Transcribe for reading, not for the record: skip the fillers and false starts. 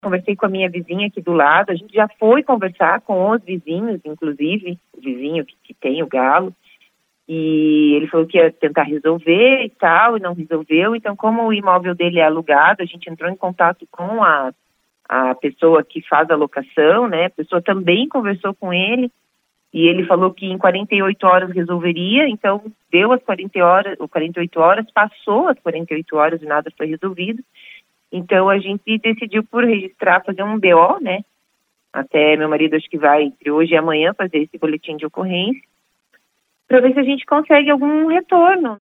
Conversei com a minha vizinha aqui do lado, a gente já foi conversar com os vizinhos, inclusive, o vizinho que tem o galo, e ele falou que ia tentar resolver e tal, e não resolveu. Então, como o imóvel dele é alugado, a gente entrou em contato com a pessoa que faz a locação, né? A pessoa também conversou com ele, e ele falou que em 48 horas resolveria. Então deu as 48 horas, passou as 48 horas e nada foi resolvido. Então a gente decidiu por registrar, fazer um BO, né? Até meu marido acho que vai entre hoje e amanhã fazer esse boletim de ocorrência, para ver se a gente consegue algum retorno.